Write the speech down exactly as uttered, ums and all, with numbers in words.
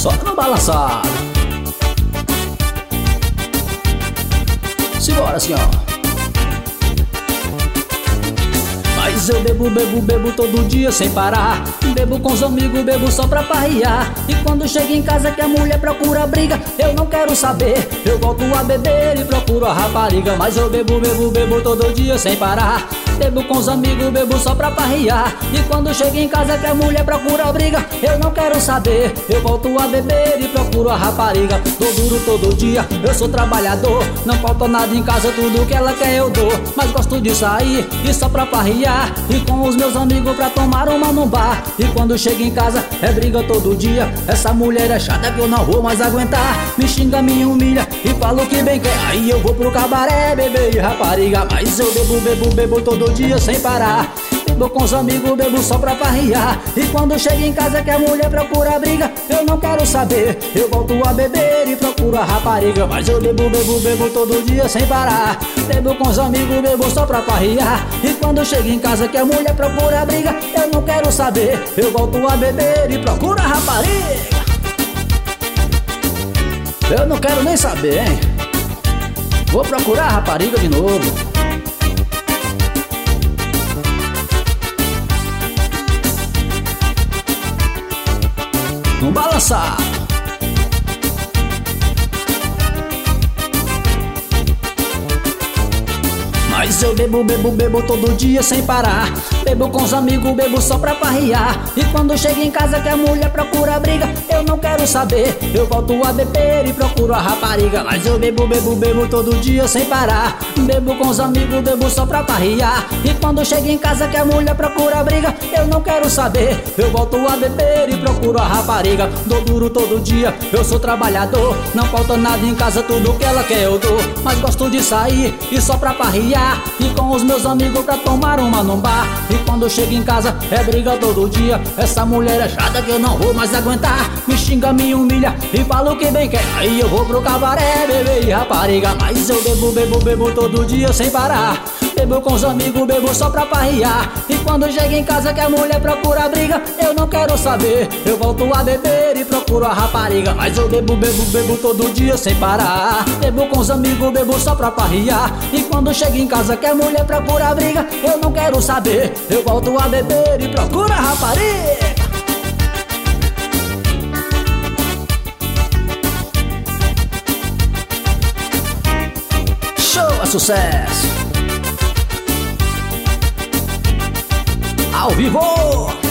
só no balançado. Simbora, assim, ó. Mas eu bebo, bebo, bebo todo dia sem parar. Bebo com os amigos, bebo só pra parrear. E quando chego em casa que a mulher procura briga, eu não quero saber, eu volto a beber e procuro a rapariga. Mas eu bebo, bebo, bebo todo dia sem parar. Bebo com os amigos, bebo só pra parrear. E quando chego em casa que a mulher procura briga, eu não quero saber, eu volto a beber e procuro a rapariga. Dou duro todo dia, eu sou trabalhador. Não falta nada em casa, tudo que ela quer eu dou. Mas gosto de sair e só pra parrear. E com os meus amigos pra tomar uma num bar. E quando chego em casa é briga todo dia. Essa mulher é chata que eu não vou mais aguentar. Me xinga, me humilha e fala o que bem quer. Aí eu vou pro cabaré beber e rapariga. Mas eu bebo, bebo, bebo todo dia sem parar. Bebo com os amigos, bebo só pra parrear. E quando chego em casa que a mulher procura briga, eu não quero saber, eu volto a beber e procuro a rapariga. Mas eu bebo, bebo, bebo todo dia sem parar. Bebo com os amigos, bebo só pra parrear. E quando chego em casa que a mulher procura briga, eu não quero saber, eu volto a beber e procuro a rapariga. Eu não quero nem saber, hein? Vou procurar a rapariga de novo. Vamos balançar. Mas eu bebo, bebo, bebo todo dia sem parar. Bebo com os amigos, bebo só pra parrear. E quando chego em casa que a mulher procura briga, eu não quero saber, eu volto a beber e procuro a rapariga. Mas eu bebo, bebo, bebo todo dia sem parar. Bebo com os amigos, bebo só pra parrear. E quando chego em casa que a mulher procura briga, eu não quero saber, eu volto a beber e procuro a rapariga. Dou duro todo dia, eu sou trabalhador. Não falta nada em casa, tudo que ela quer eu dou. Mas gosto de sair e só pra parrear. E com os meus amigos pra tomar uma num bar. E quando chego em casa é briga todo dia. Essa mulher é chata que eu não vou mais aguentar. Me xinga, me humilha e fala o que bem quer. Aí eu vou pro cabaré beber e rapariga. Mas eu bebo, bebo, bebo todo dia sem parar. Bebo com os amigos, bebo só pra parrear. E quando chego em casa que a mulher procura briga, eu não quero saber, eu volto a beber e procuro a rapariga. Mas eu bebo, bebo, bebo todo dia sem parar. Bebo com os amigos, bebo só pra parrear. E quando chego em casa que a mulher procura briga, eu não quero saber, eu volto a beber e procuro a rapariga. Show é sucesso! Ao vivo!